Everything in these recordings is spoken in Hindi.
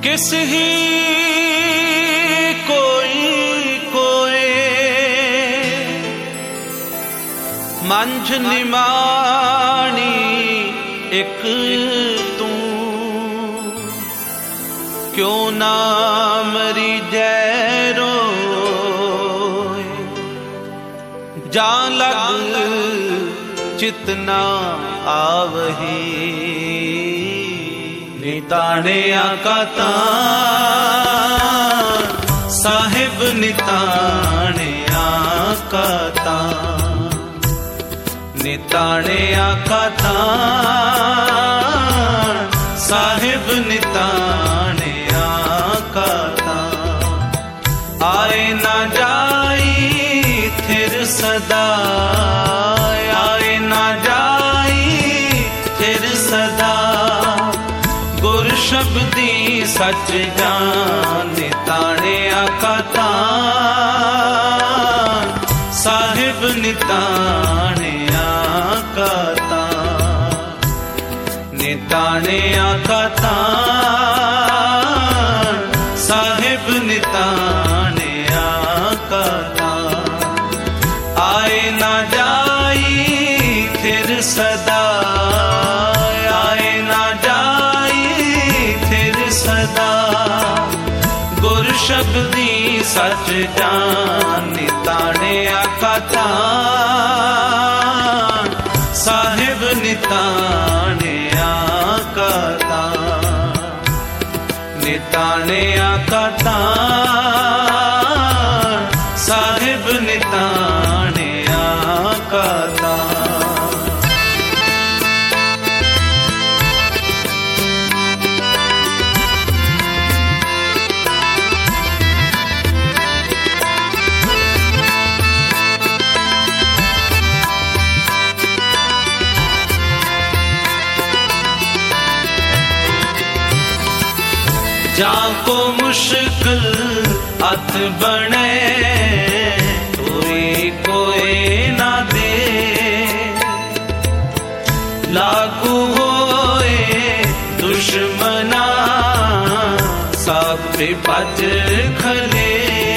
किस ही कोई कोए मंझ निमाणी एक तू क्यों ना मरी जैरो जान लग चितना आवही निताने आकाता साहिब निताने आकाता निताने आकाता साहिब निताने आकाता आए ना जाई थिर सदा आए ना जाई थिर सदा गुर शब्दी सच जान निताने आकाता साहिब निताने आकाता निताने आकाता साहिब निताने आकाता आए ना जाई फिर सदा आए ना जाई फिर सदा गुर शब्दी सच जान निताने आकाता साहिब निताने आकाता निताने आकाता साहिब निताने आकाता जाको मुश्किल अथ बने कोई कोई ना दे लागू होए दुश्मना सब भज खले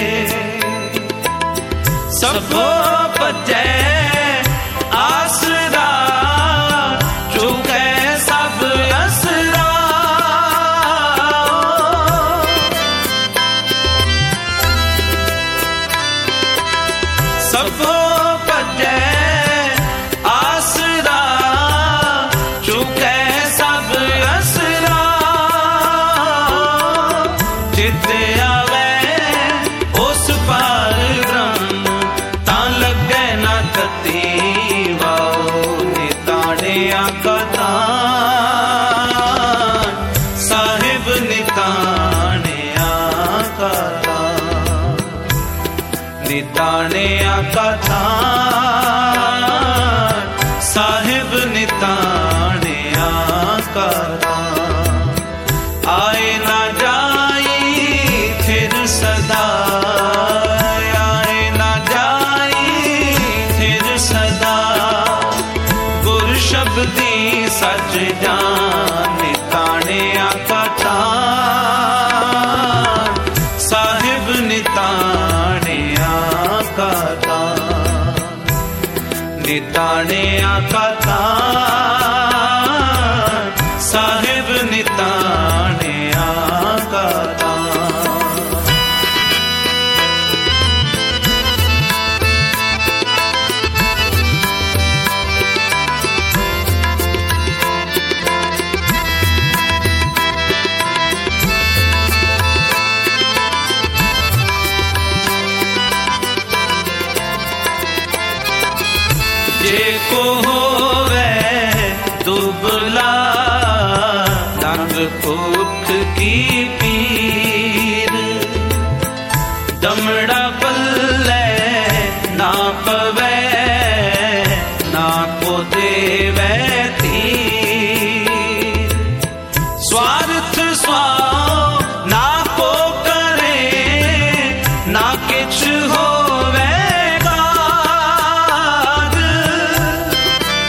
सबो भजे आसरा चुके सब असरा सबो भजे आसरा चुके सब असरा चित आवे उस पार ब्रह्म तां लगे ना कती वाओ निताने आकाता साहिब निताने आकाता निताने आकाता साहिब निताने आकाता आए ना जाई फिर सदा आए ना जाई फिर सदा गुर शब्दी सच जान निताने आकाता साहिब निताने आकाता निताने आकाता साहिब निताने आकाता जेको होवे दुबला रंग भूख की पीर दमड़ा पल्ले ना पवे ना को देवे तीर स्वार्थ स्वाओ ना को करे ना किछ होवे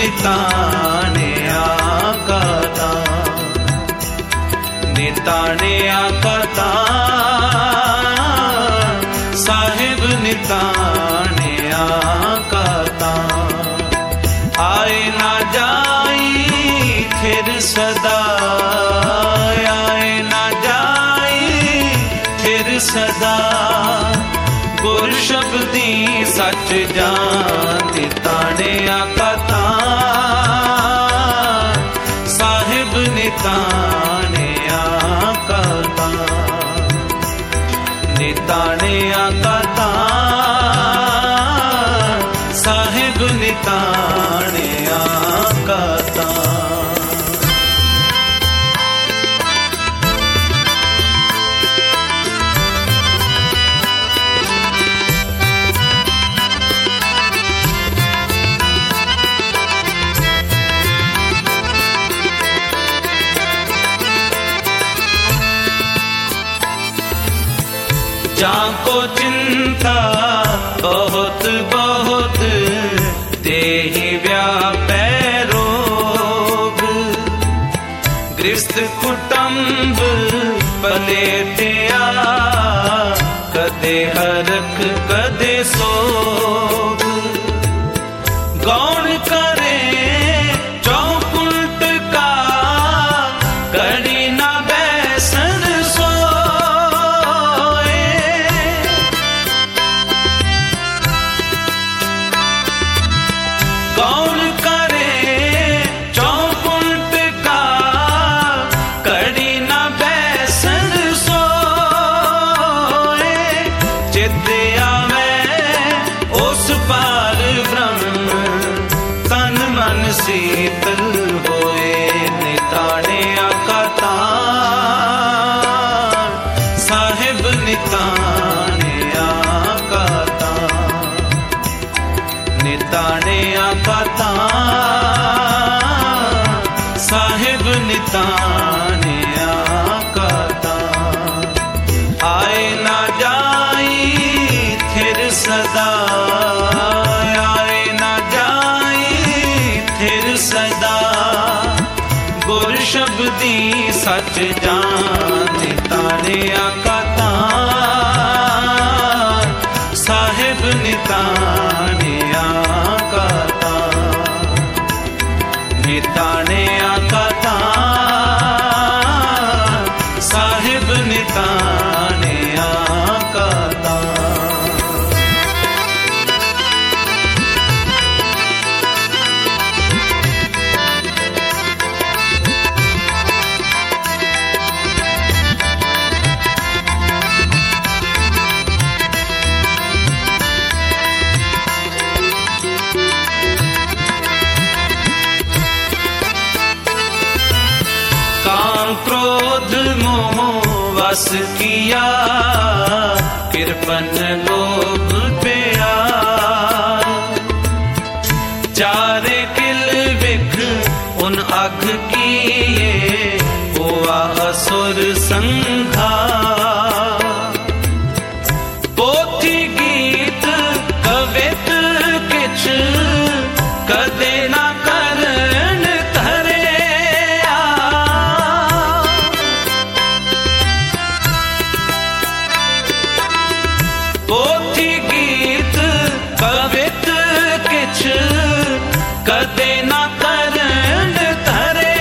निताने आकाता, निताने आकाता, साहिब निताने आकाता। आए ना जाई फिर सदा, आए ना जाई फिर सदा, गुर शब्दी सच जान निताने आकाता, साहिब निताने आकाता, निताने आकाता, साहिब निताने आकाता। जाको चिंता बहुत बहुत, देहि व्यापै रोग, गृहस्थ कुटुंब पलेटिया, कदे हरख कदे सोग। गौण करे चौकुंट का, कड़ी ना बैसन सोए। गौण करे चौकुंट का, कड़ी ना बैसन सोए। चित्त आवे उस पार ब्रह्म, तन मन शीतल होए। निताने आकाता, साहिब निताने आकाता, निताने आकाता, साहिब निताने आकाता। आए ना जाई फिर सदा, आए ना जाई फिर सदा, गुर शब्दी सच जान निताने आकाता, साहिब निताने आकाता, निताने आकाता, साहिब निताने आकाता। काम क्रोध मोह वस किया, कृपन लोभ प्यार। चारे किल विख उन अघ किए, हुआ असुर संघार। पोथी गीत कवित किछ, कदे ना करन धरे। पोथी गीत कवित किछ, कदे ना करन धरे।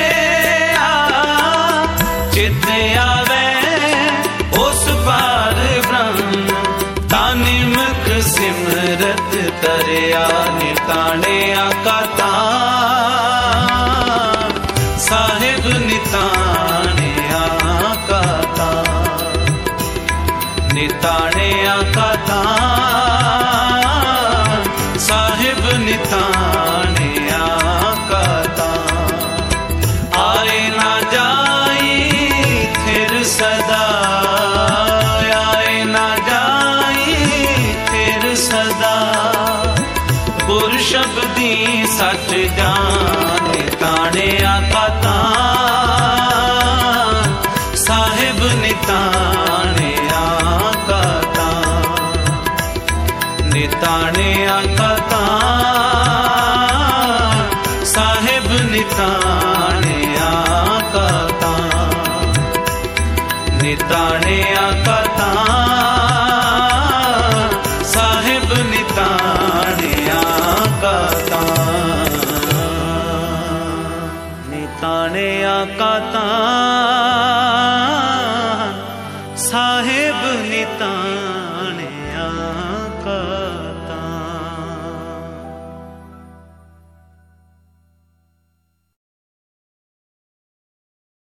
चित आवे उस पार ब्रह्म, तानि मुख सिमरत तरिया। निताने आकाता, साहिब निताने आकाता, निताने आकाता, साहिब निताने आकाता। आए ना जाई फिर सदा, आए ना जाई फिर सदा, गुर शब्दी सच जान निताने आकाता, साहिब निताने आकाता, निताने आकाता, ने आका ता